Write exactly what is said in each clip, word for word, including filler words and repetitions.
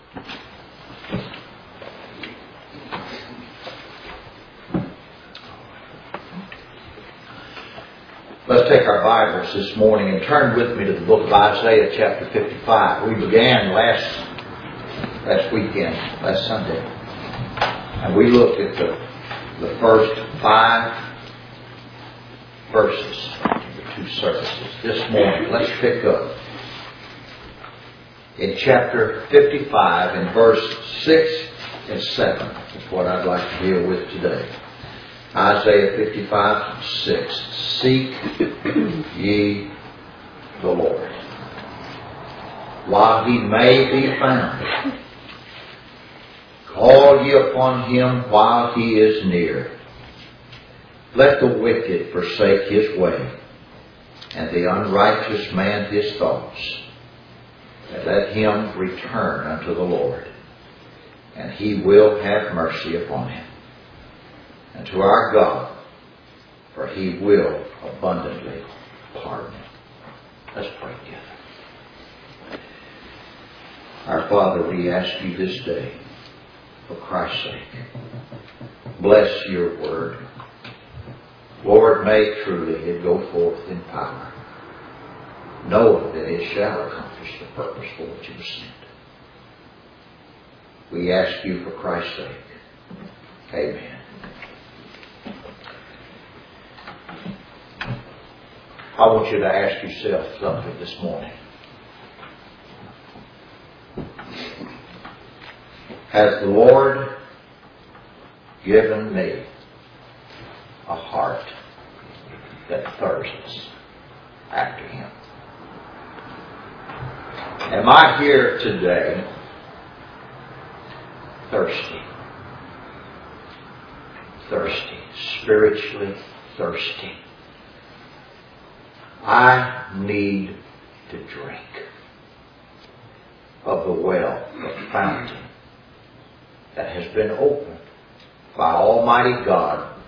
Let's take our Bibles this morning and turn with me to the book of Isaiah chapter fifty-five. We began last last weekend, last Sunday, and we looked at the, the first five verses of the two services. This morning, let's pick up in chapter fifty-five in verse six and seven. That's what I'd like to deal with today. Isaiah fifty-five, six. Seek ye the Lord while He may be found. Call ye upon Him while He is near. Let the wicked forsake his way, and the unrighteous man his thoughts. And let him return unto the Lord, and He will have mercy upon him. And to our God, for He will abundantly pardon. Let's pray together. Our Father, we ask You this day, for Christ's sake, bless Your word. Lord, may truly it go forth in power, knowing that it shall accomplish the purpose for which it was sent. We ask You for Christ's sake. Amen. I want you to ask yourself something this morning. Has the Lord given me a heart that thirsts after Him? Am I here today thirsty? Thirsty. Spiritually thirsty. I need to drink of the well, the fountain that has been opened by Almighty God.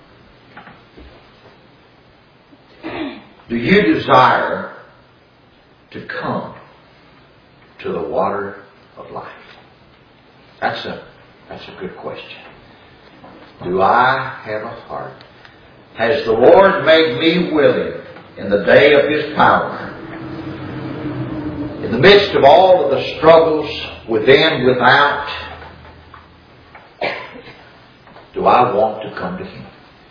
Do you desire to come to the water of life? That's a, that's a good question. Do I have a heart? Has the Lord made me willing in the day of His power, in the midst of all of the struggles within, without, do I want to come to Him?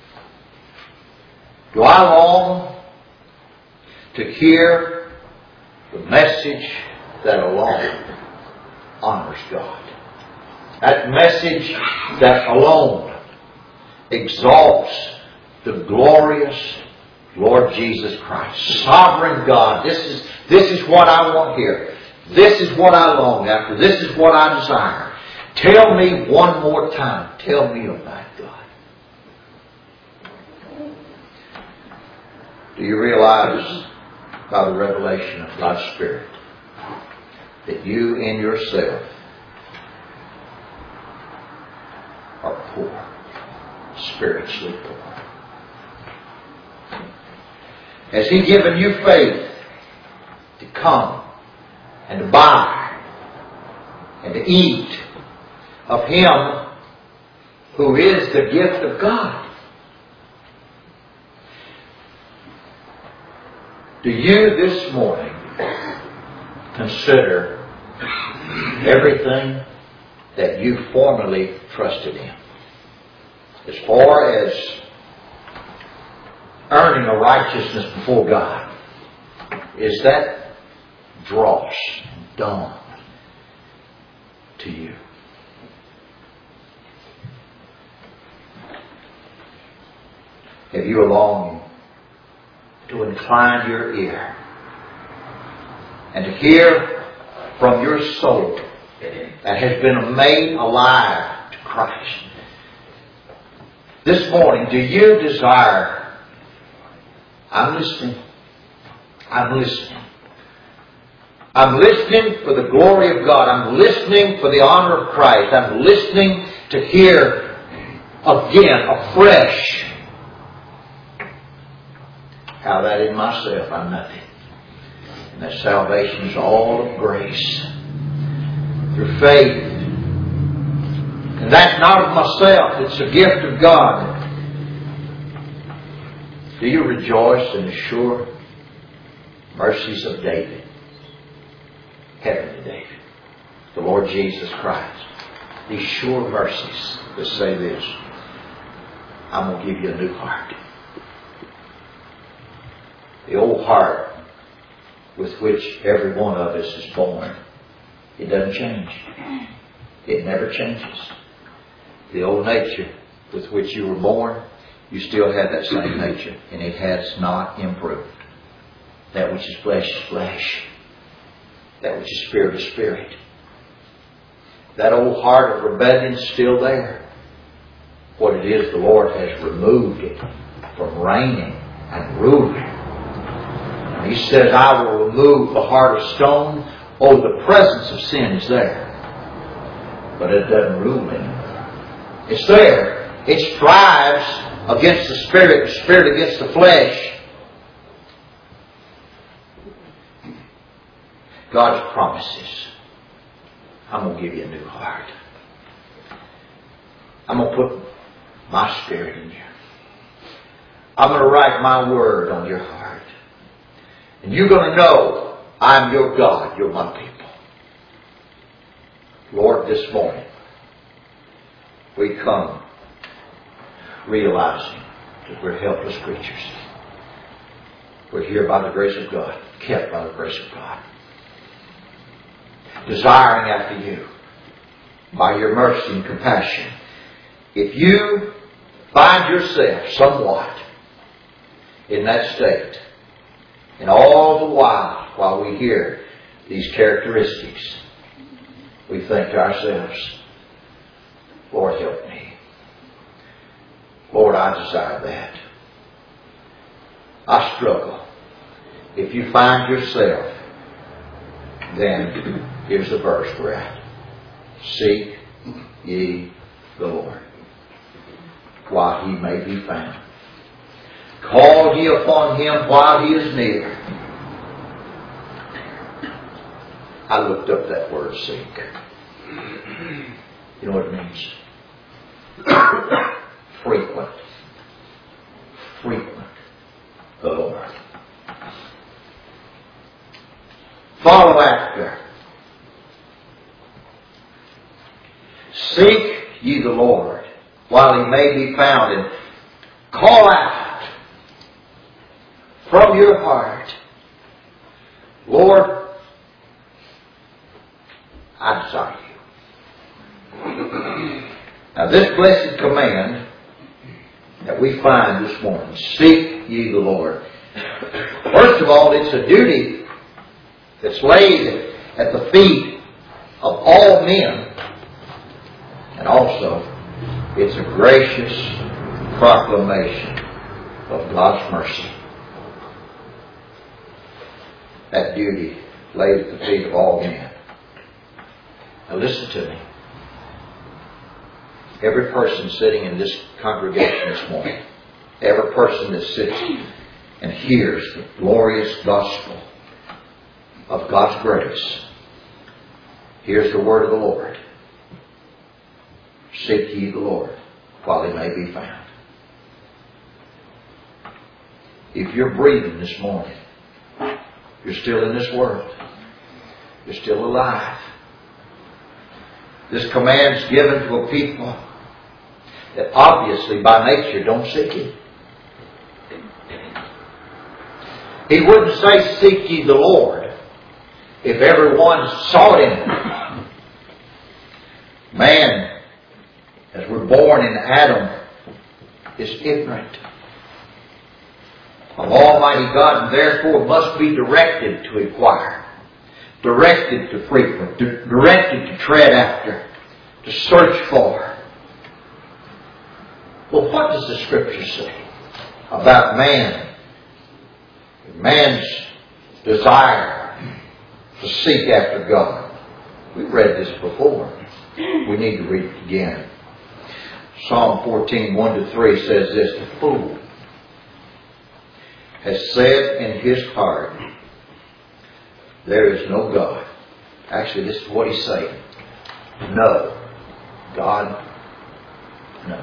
Do I long to hear the message that alone honors God? That message that alone exalts the glorious Lord Jesus Christ, sovereign God. This is, this is what I want here. This is what I long after. This is what I desire. Tell me one more time. Tell me about God. Do you realize by the revelation of God's Spirit that you in yourself are poor, spiritually poor? Has He given you faith to come and to buy and to eat of Him who is the gift of God? Do you this morning consider everything that you formerly trusted in, as far as earning a righteousness before God? Is that dross, done to you? Have you a longing to incline your ear and to hear from your soul that has been made alive to Christ? This morning, do you desire? I'm listening. I'm listening. I'm listening for the glory of God. I'm listening for the honor of Christ. I'm listening to hear again, afresh, how that in myself I'm nothing. And that salvation is all of grace. Through faith And that's not of myself. It's a gift of God. Do you rejoice in the sure mercies of David? Heavenly David. The Lord Jesus Christ. These sure mercies that say this. I'm going to give you a new heart. The old heart with which every one of us is born, it doesn't change. It never changes. The old nature with which you were born, you still have that same nature, and it has not improved. That which is flesh is flesh. That which is spirit is spirit. That old heart of rebellion is still there. What it is, the Lord has removed it from reigning and ruling. And He says, I will remove the heart of stone. Oh, the presence of sin is there. But it doesn't rule anymore. It's there. It strives against the spirit, the spirit against the flesh. God's promises. I'm going to give you a new heart. I'm going to put my spirit in you. I'm going to write my word on your heart. And you're going to know I'm your God. You're my people. Lord, this morning we come realizing that we're helpless creatures. We're here by the grace of God, kept by the grace of God, desiring after you by your mercy and compassion. If you find yourself somewhat in that state, and all the while, while we hear these characteristics, we think to ourselves, Lord, help me. Lord, I desire that. I struggle. If you find yourself, then here's the verse we're at. Seek ye the Lord while He may be found. Call ye upon Him while He is near. I looked up that word seek. You know what it means? Frequent. Frequent. The Lord. Follow after. Seek ye the Lord while He may be found, and call out from your heart, Lord, I desire you. Now this blessed command that we find this morning, seek ye the Lord. First of all, it's a duty that's laid at the feet of all men. And also, it's a gracious proclamation of God's mercy. That duty laid at the feet of all men. Now listen to me. Every person sitting in this congregation this morning, every person that sits and hears the glorious gospel of God's grace, here's the word of the Lord. Seek ye the Lord while He may be found. If you're breathing this morning, you're still in this world. You're still alive. This command's given to a people that obviously by nature don't seek Him. He wouldn't say seek ye the Lord if everyone sought Him. Man, as we're born in Adam, is ignorant of Almighty God, and therefore must be directed to inquire, directed to frequent, directed to tread after, to search for. Well, what does the Scripture say about man? Man's desire to seek after God. We've read this before. We need to read it again. Psalm fourteen, one to three says this: the fool has said in his heart, there is no God. Actually, this is what he's saying. No, God No.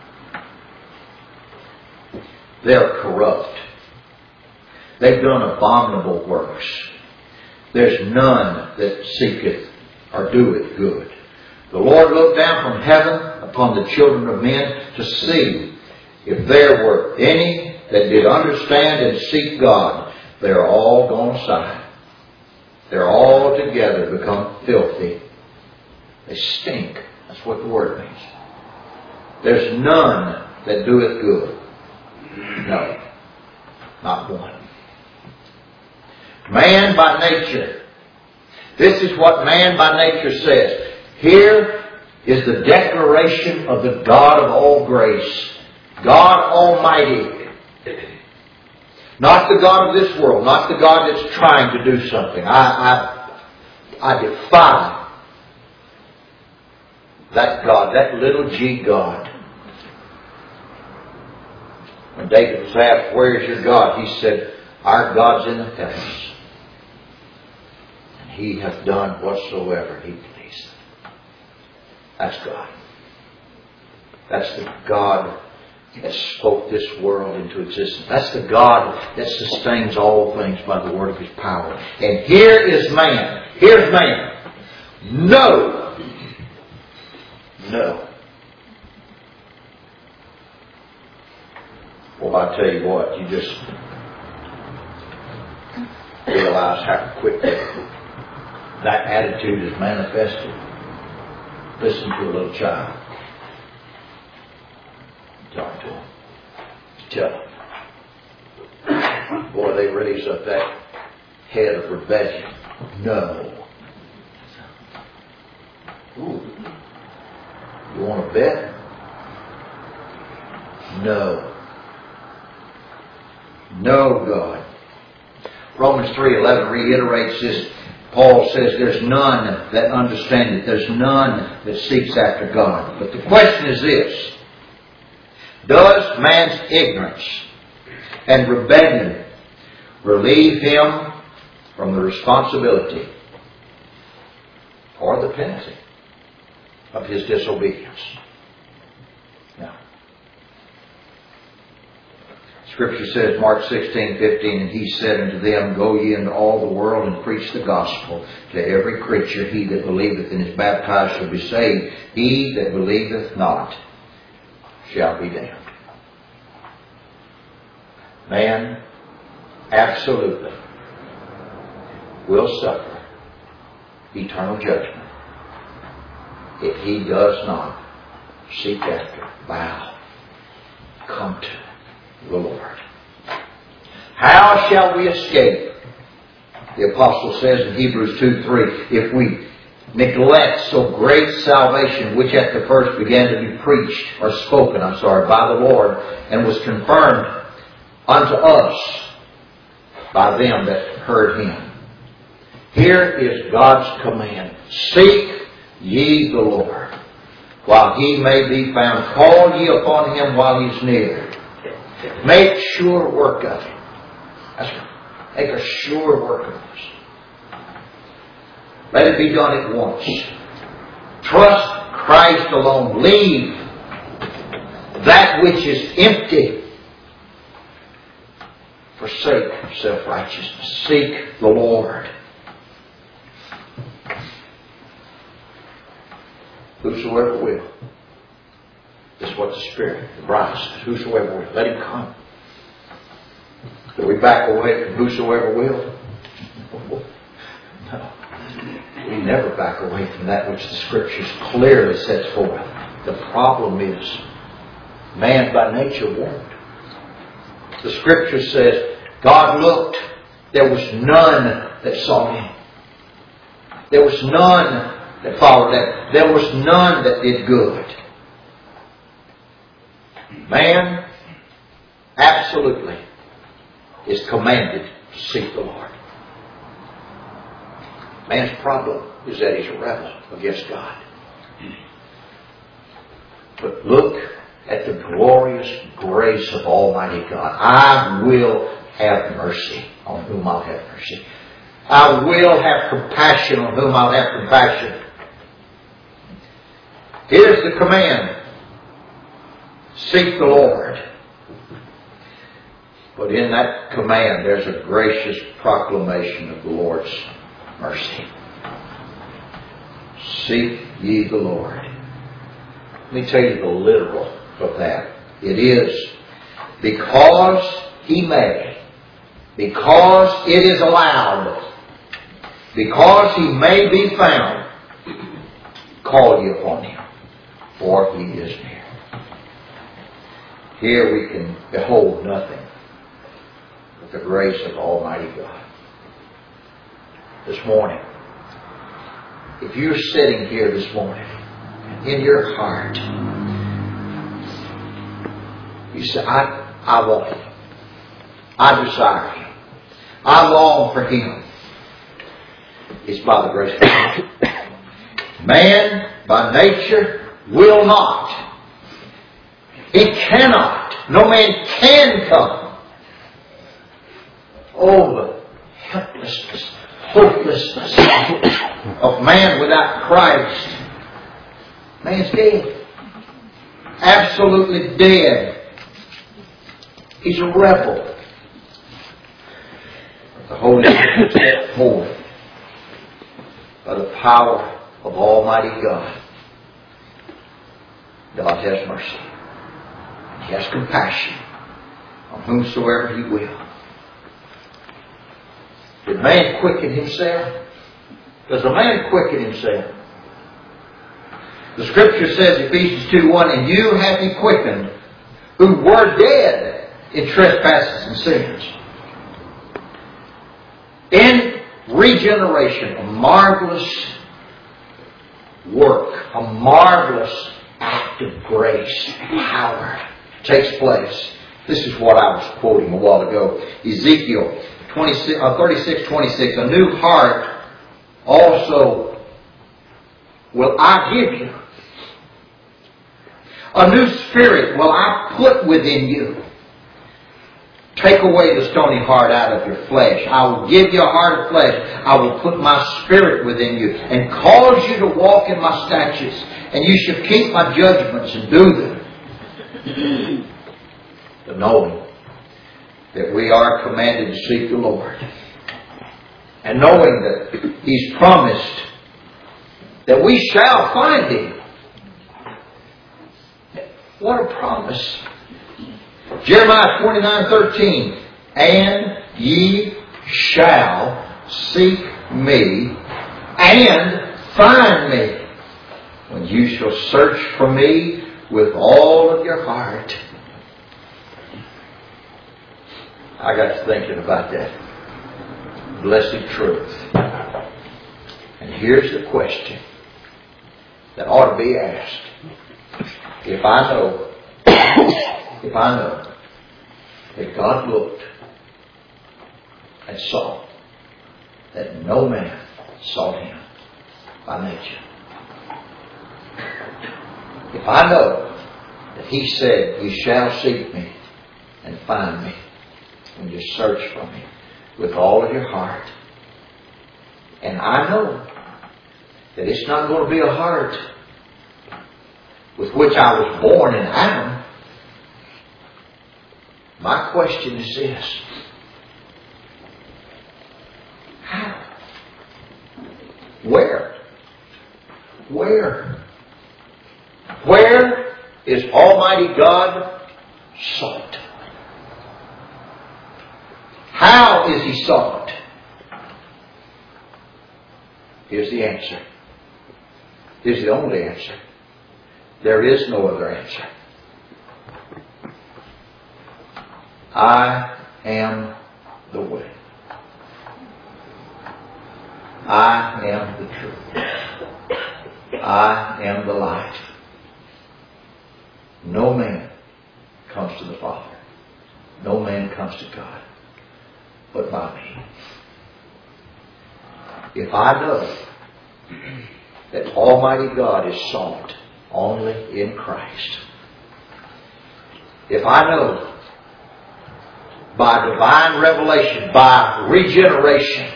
They're corrupt. They've done abominable works. There's none that seeketh or doeth good. The Lord looked down from heaven upon the children of men to see if there were any that did understand and seek God. They're all gone aside. They're all together become filthy. They stink. That's what the word means. There's none that doeth good. No. Not one. Man by nature. This is what man by nature says. Here is the declaration of the God of all grace. God Almighty. Not the God of this world. Not the God that's trying to do something. I, I, I defy that God, that little g God. When David was asked, where is your God? He said, our God's in the heavens. And He hath done whatsoever He pleased. That's God. That's the God that spoke this world into existence. That's the God that sustains all things by the word of His power. And here is man. Here's man. No. No. Well, I tell you what, you just realize how quickly that attitude is manifested. Listen to a little child. Talk to them. Tell them. Boy, they raise up that head of rebellion. No. Ooh. You want to bet? No. No, God. Romans three eleven reiterates this. Paul says there's none that understand it. There's none that seeks after God. But the question is this. Does man's ignorance and rebellion relieve him from the responsibility or the penalty of his disobedience? No. Scripture says, Mark sixteen fifteen, and He said unto them, go ye into all the world and preach the gospel to every creature. He that believeth and is baptized shall be saved. He that believeth not shall be damned. Man absolutely will suffer eternal judgment if he does not seek after, bow, come to the Lord. How shall we escape? The apostle says in Hebrews two three, if we neglect so great salvation, which at the first began to be preached, or spoken, I'm sorry, by the Lord, and was confirmed unto us by them that heard Him. Here is God's command. Seek ye the Lord while He may be found. Call ye upon Him while He is near. Make sure work of it. That's right. Make a sure work of this. Let it be done at once. Trust Christ alone. Leave that which is empty. Forsake self-righteousness. Seek the Lord. Whosoever will. This is what the Spirit, the bride says. Whosoever will. Let Him come. Do we back away from whosoever will? No. We never back away from that which the Scriptures clearly sets forth. The problem is, man by nature won't. The Scripture says, God looked, there was none that saw Him. There was none that followed Him. There was none that did good. Man, absolutely, is commanded to seek the Lord. Man's problem is that he's a rebel against God. But look at the glorious grace of Almighty God. I will have mercy on whom I'll have mercy. I will have compassion on whom I'll have compassion. Here's the command. Seek the Lord. But in that command, there's a gracious proclamation of the Lord's mercy. Seek ye the Lord. Let me tell you the literal of that. It is because He may, because it is allowed, because He may be found, call ye upon Him, for He is near. Here we can behold nothing but the grace of Almighty God. This morning, if you're sitting here this morning, in your heart, you say, I, I want Him. I desire Him. I long for Him. It's by the grace of God. Man, by nature, will not. He cannot. No man can come. Oh, the helplessness, hopelessness of man without Christ. Man's dead. Absolutely dead. He's a rebel. The Holy Spirit stepped forth by the power of Almighty God. God has mercy. He has compassion on whomsoever He will. Did man quicken himself? Does a man quicken himself? The Scripture says, Ephesians two one, and you hath He quickened, who were dead in trespasses and sins. In regeneration, a marvelous work, a marvelous act of grace, power takes place. This is what I was quoting a while ago. Ezekiel thirty-six twenty-six, a new heart also will I give you. A new spirit will I put within you. Take away the stony heart out of your flesh. I will give you a heart of flesh. I will put my spirit within you and cause you to walk in my statutes. And you shall keep my judgments and do them. But knowing that we are commanded to seek the Lord. And knowing that He's promised that we shall find Him. What a promise. Jeremiah twenty-nine thirteen, and ye shall seek me and find me when you shall search for me with all of your heart. I got to thinking about that blessed truth. And here's the question that ought to be asked. If I know, if I know that God looked and saw that no man saw Him by nature. If I know that He said, you shall seek me and find me when you search for me with all of your heart. And I know that it's not going to be a heart with which I was born in Adam. My question is this. How? Where? Where? Where is Almighty God sought? How is He sought? Here's the answer. Here's the only answer. There is no other answer. I am the way. I am the truth. I am the light. No man comes to the Father. No man comes to God but by me. If I know that Almighty God is sought only in Christ, if I know by divine revelation, by regeneration,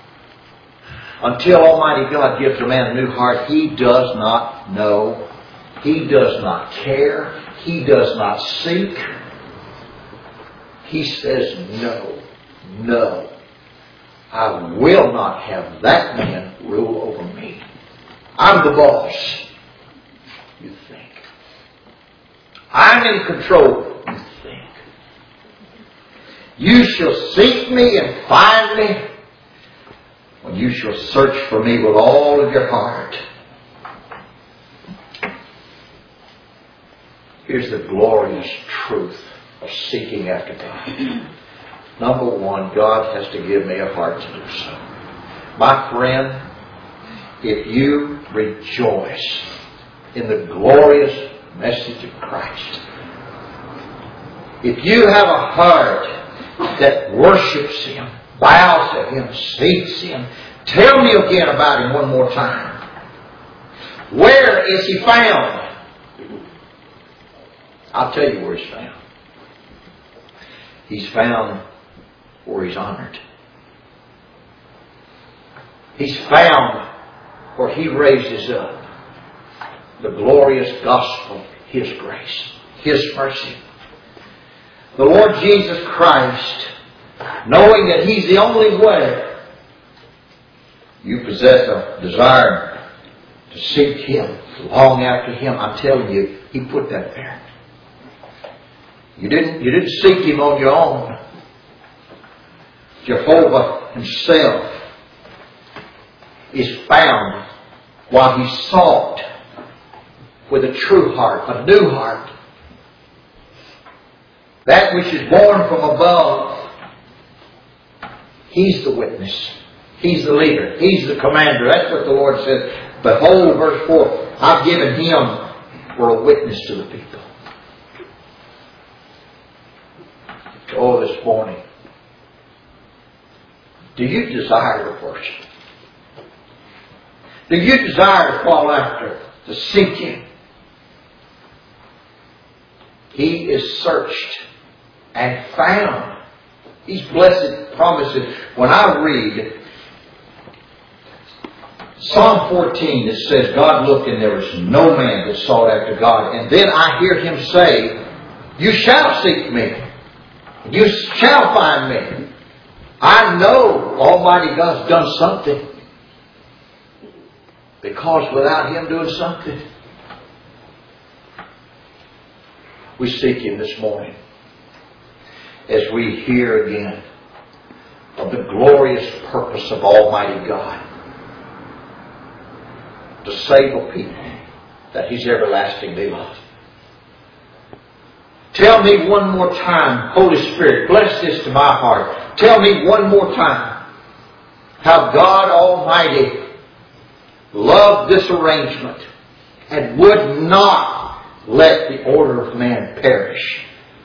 until Almighty God gives a man a new heart, he does not know He does not care. He does not seek. He says, no, no. I will not have that man rule over me. I'm the boss. You think. I'm in control. You think. You shall seek me and find me when you shall search for me with all of your heart. Here's the glorious truth of seeking after God. Number one, God has to give me a heart to do so. My friend, if you rejoice in the glorious message of Christ, if you have a heart that worships Him, bows to Him, seeks Him, tell me again about Him one more time. Where is He found? I'll tell you where He's found. He's found where He's honored. He's found where He raises up the glorious gospel, His grace, His mercy. The Lord Jesus Christ, knowing that He's the only way, you possess a desire to seek Him, long after Him. I'm telling you, He put that there. You didn't, you didn't seek Him on your own. Jehovah Himself is found while He sought with a true heart, a new heart. That which is born from above. He's the witness. He's the leader. He's the commander. That's what the Lord said. Behold, verse four, I've given Him for a witness to the people. Oh, this morning, do you desire to worship? Do you desire to follow after, to seek Him? He is searched and found. These blessed promises. When I read Psalm fourteen, it says, God looked and there was no man that sought after God. And then I hear Him say, you shall seek me. You shall find me. I know Almighty God's done something. Because without Him doing something, we seek Him this morning. As we hear again of the glorious purpose of Almighty God to save a people that He's everlastingly loved. Tell me one more time, Holy Spirit, bless this to my heart. Tell me one more time how God Almighty loved this arrangement and would not let the order of man perish.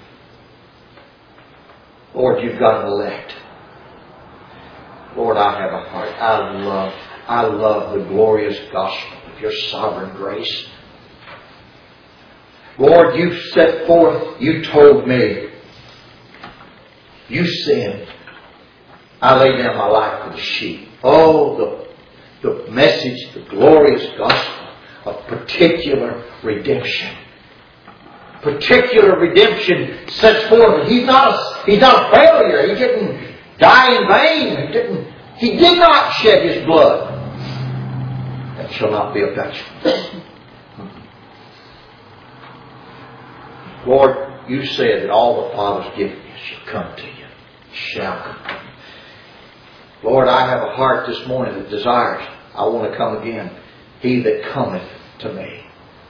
Lord, you've got an elect. Lord, I have a heart. I love, I love the glorious gospel of your sovereign grace. Lord, you set forth, you told me, you said, I lay down my life for the sheep. Oh, the, the message, the glorious gospel of particular redemption. Particular redemption sets forth. He's not a, he's not a failure. He didn't die in vain. He didn't, he did not shed His blood. That shall not be effectual. Lord, you said that all the Father's given you shall come to you. Shall come. Lord, I have a heart this morning that desires, I want to come again. He that cometh to me.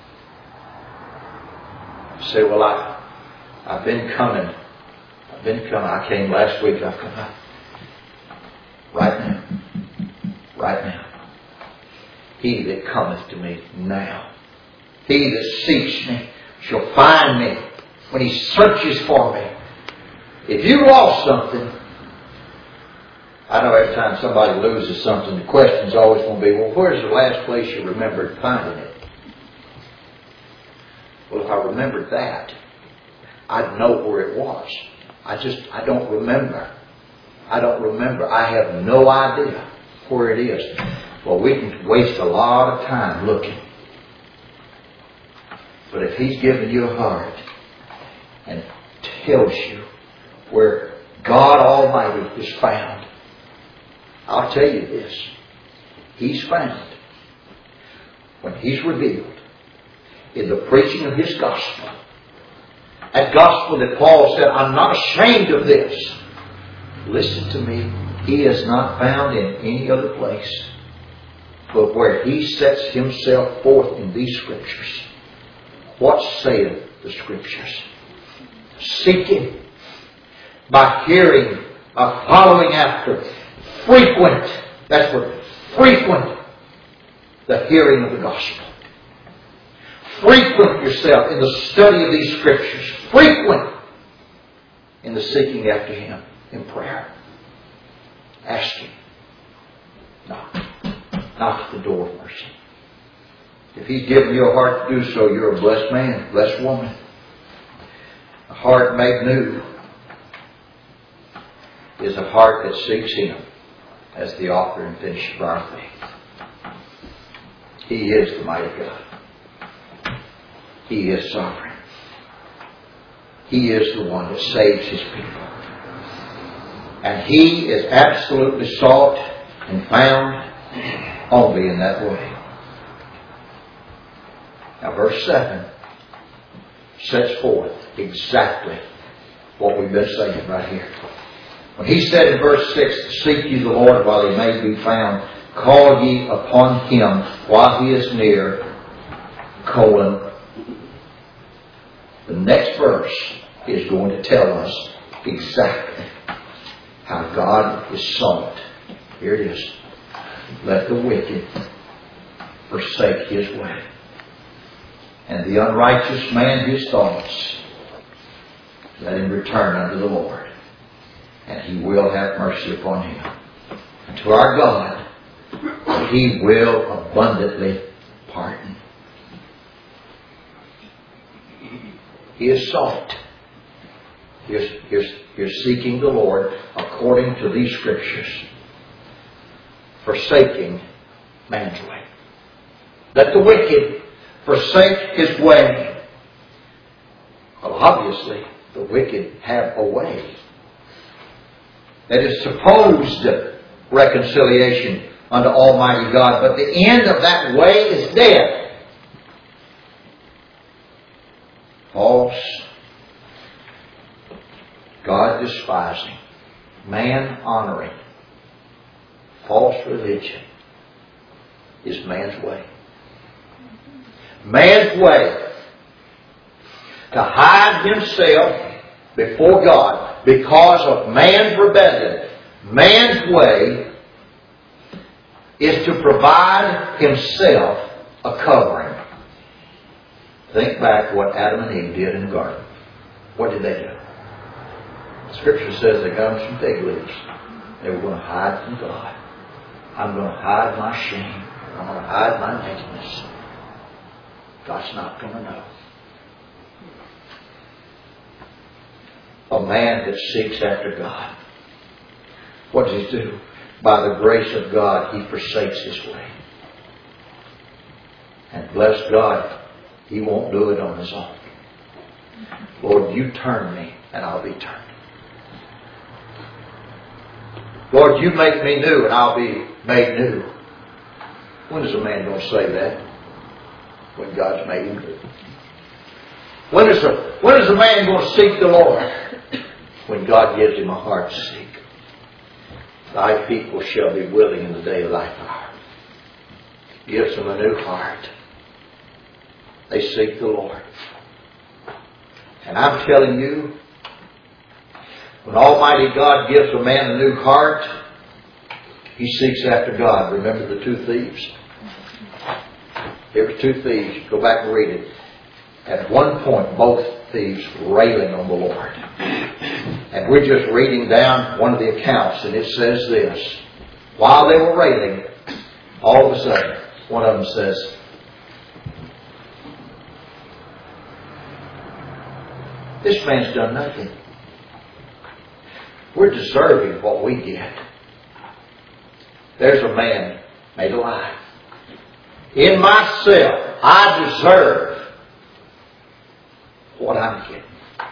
You say, well, I, I've been coming. I've been coming. I came last week. I've come out. Right now. Right now. He that cometh to me now. He that seeks me shall find me when he searches for me. If you lost something, I know every time somebody loses something, the question's always going to be, well, where's the last place you remembered finding it? Well, if I remembered that, I'd know where it was. I just, I don't remember. I don't remember. I have no idea where it is. Well, we can waste a lot of time looking. But if He's given you a heart and tells you where God Almighty is found, I'll tell you this. He's found when He's revealed in the preaching of His gospel. That gospel that Paul said, I'm not ashamed of this. Listen to me. He is not found in any other place but where He sets Himself forth in these Scriptures. What saith the Scriptures? Seeking, by hearing, by following after, frequent. That's what, frequent the hearing of the gospel. Frequent yourself in the study of these Scriptures. Frequent in the seeking after Him in prayer. Ask Him. Knock. Knock at the door of mercy. If He's given you a heart to do so, you're a blessed man, blessed woman. A heart made new is a heart that seeks Him as the author and finisher of our faith. He is the mighty God. He is sovereign. He is the one that saves His people. And He is absolutely sought and found only in that way. Now verse seven sets forth exactly what we've been saying right here. When He said in verse six, seek ye the Lord while He may be found, call ye upon Him while He is near, colon. The next verse is going to tell us exactly how God is sought. Here it is. Let the wicked forsake his way, and the unrighteous man his thoughts. Let him return unto the Lord, and He will have mercy upon him. And to our God, He will abundantly pardon. He is sought. Here's, here's, here's seeking the Lord according to these Scriptures. Forsaking man's way. Let the wicked forsake his way. Well, obviously, the wicked have a way that is supposed reconciliation unto Almighty God, but the end of that way is death. False, God despising, man honoring, false religion is man's way. Man's way to hide himself before God because of man's rebellion. Man's way is to provide himself a covering. Think back what Adam and Eve did in the garden. What did they do? The Scripture says they got some fig leaves. They were going to hide from God. I'm going to hide my shame. I'm going to hide my nakedness. God's not going to know. A man that seeks after God, what does he do? By the grace of God, he forsakes his way. And bless God, he won't do it on his own. Lord, you turn me and I'll be turned. Lord, you make me new and I'll be made new. When is a man going to say that? When God's made him new. When is a, when is a man going to seek the Lord? When God gives him a heart to seek. Thy people shall be willing in the day of thy power. Gives them a new heart. They seek the Lord. And I'm telling you, when Almighty God gives a man a new heart, he seeks after God. Remember the two thieves? There were two thieves. Go back and read it. At one point, both thieves railing on the Lord. And we're just reading down one of the accounts, and it says this. While they were railing, all of a sudden, one of them says, this man's done nothing. We're deserving of what we get. There's a man made alive. In myself, I deserve I'm getting.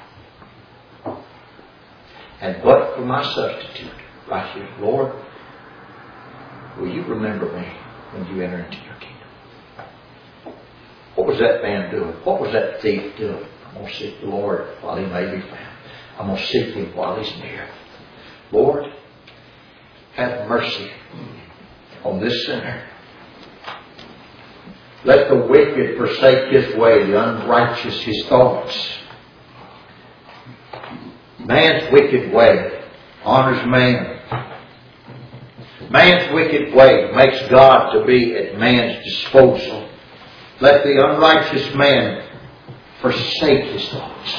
And but for my substitute, right here, Lord, will you remember me when you enter into your kingdom? What was that man doing? What was that thief doing? I'm going to seek the Lord while he may be found. I'm going to seek him while he's near. Lord, have mercy on this sinner. Let the wicked forsake his way, the unrighteous his thoughts. Man's wicked way honors man. Man's wicked way makes God to be at man's disposal. Let the unrighteous man forsake his thoughts.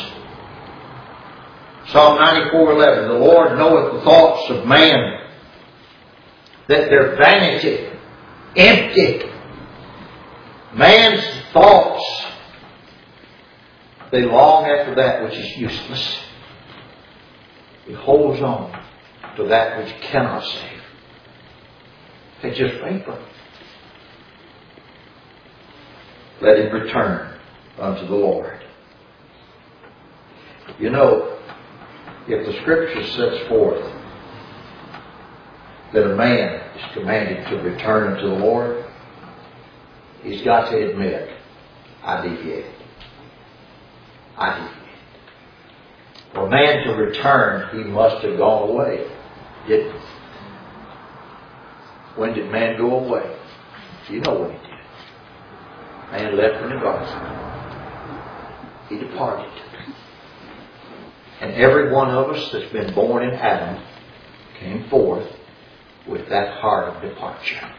Psalm ninety-four eleven. The Lord knoweth the thoughts of man, that they're vanity, empty. Man's thoughts, they long after that which is useless. He holds on to that which cannot save. It's just vapor. Let him return unto the Lord. You know, if the Scripture sets forth that a man is commanded to return unto the Lord, he's got to admit, I deviated. I deviated. For a man to return, he must have gone away. Didn't he? When did man go away? You know when he did. Man left in the garden. He departed. And every one of us that's been born in Adam came forth with that heart of departure.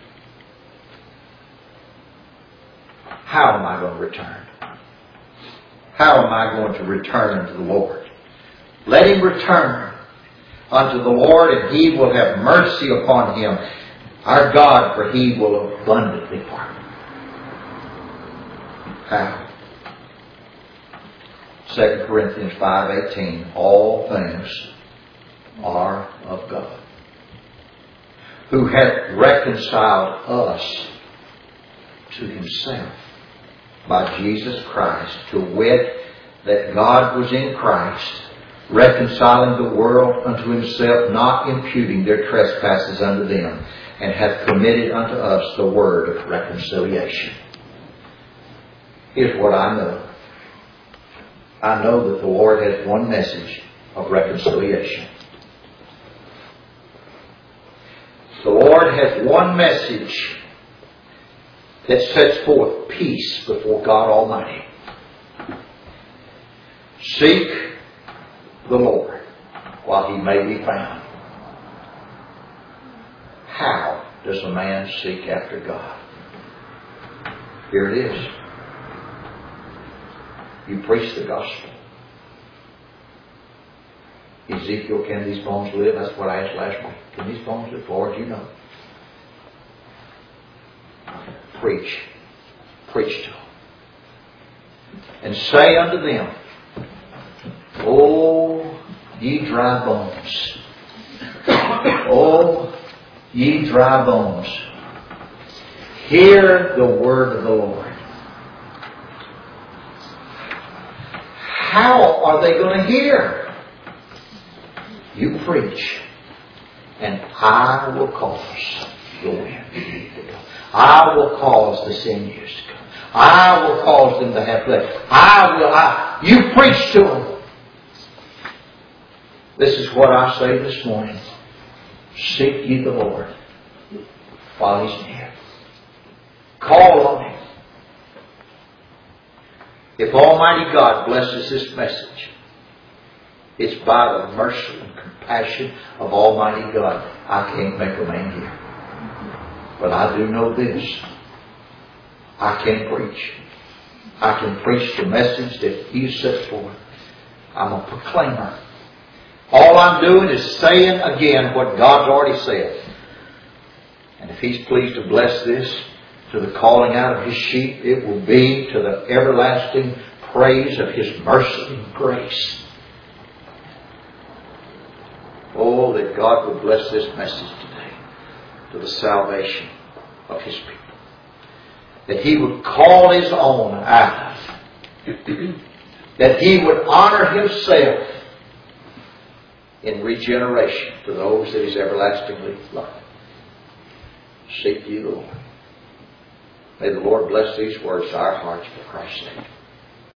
How am I going to return? How am I going to return unto the Lord? Let him return unto the Lord, and he will have mercy upon him. Our God, for he will abundantly pardon. How? Second Corinthians five eighteen. All things are of God, who hath reconciled us to himself by Jesus Christ, to wit, that God was in Christ, reconciling the world unto himself, not imputing their trespasses unto them, and hath committed unto us the word of reconciliation. Here's what I know. I know that the Lord has one message of reconciliation. The Lord has one message that sets forth peace before God Almighty. Seek the Lord while he may be found. How does a man seek after God? Here it is. You preach the gospel. Ezekiel, can these bones live? That's what I asked last week. Can these bones live? Lord, you know. Preach. Preach to them. And say unto them, O ye dry bones. O ye dry bones. Hear the word of the Lord. How are they going to hear? You preach, and I will cause the wind to go. I will cause the sinews to come. I will cause them to have flesh. I will. I, you preach to them. This is what I say this morning. Seek ye the Lord while he's near. Call on him. If Almighty God blesses this message, it's by the mercy and compassion of Almighty God. I can't make a man hear. But I do know this. I can preach. I can preach the message that he set forth. I'm a proclaimer. All I'm doing is saying again what God's already said. And if he's pleased to bless this to the calling out of his sheep, it will be to the everlasting praise of his mercy and grace. Oh, that God would bless this message today to the salvation of his people. That he would call his own out of that He would honor Himself in regeneration to those that He's everlastingly loved. Seek ye the Lord. May the Lord bless these words to our hearts for Christ's sake.